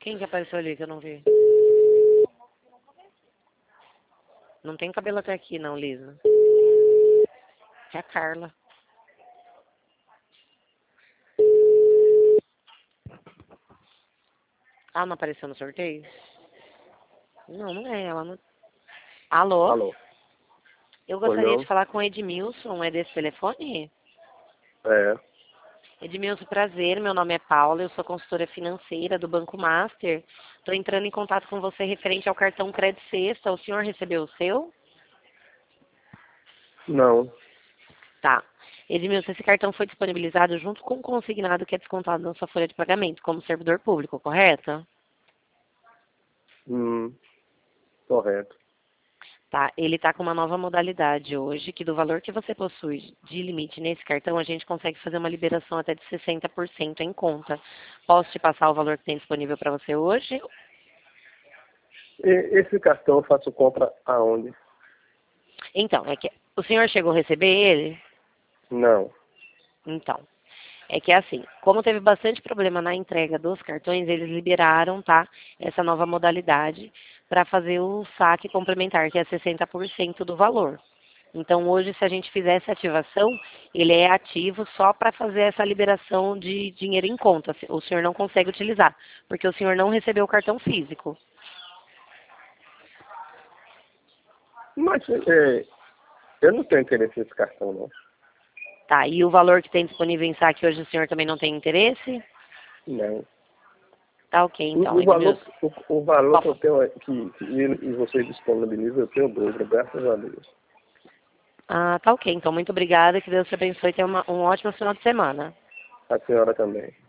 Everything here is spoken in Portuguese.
Quem que apareceu ali que eu não vi? Não tem cabelo até aqui, não, Lisa. É a Carla. Ah, não apareceu no sorteio? Não, não é ela. Não... Alô? Alô? Eu Oi, gostaria de não? falar com o Edmilson. É desse telefone? É. Edmilson, prazer. Meu nome é Paula. Eu sou consultora financeira do Banco Master. Estou entrando em contato com você referente ao cartão Crédito Sexta. O senhor recebeu o seu? Não. Tá. Edmilson, esse cartão foi disponibilizado junto com o consignado que é descontado na sua folha de pagamento, como servidor público, correto? Correto. Tá, ele está com uma nova modalidade hoje, que do valor que você possui de limite nesse cartão, a gente consegue fazer uma liberação até de 60% em conta. Posso te passar o valor que tem disponível para você hoje? E esse cartão eu faço compra aonde? Então, é que o senhor chegou a receber ele? Não. Então, é que é assim, como teve bastante problema na entrega dos cartões, eles liberaram, tá, essa nova modalidade para fazer o saque complementar, que é 60% do valor. Então, hoje, se a gente fizer essa ativação, ele é ativo só para fazer essa liberação de dinheiro em conta. O senhor não consegue utilizar, porque o senhor não recebeu o cartão físico. Mas eu não tenho interesse nesse cartão, não. Tá, e o valor que tem disponível em saque hoje, o senhor também não tem interesse? Não. Tá ok, então, O valor, Edmilson. o valor que eu tenho, e você disponibiliza, eu tenho dobro, graças a Deus. Ah, tá ok, então, muito obrigada, que Deus te abençoe e tenha um ótimo final de semana. A senhora também.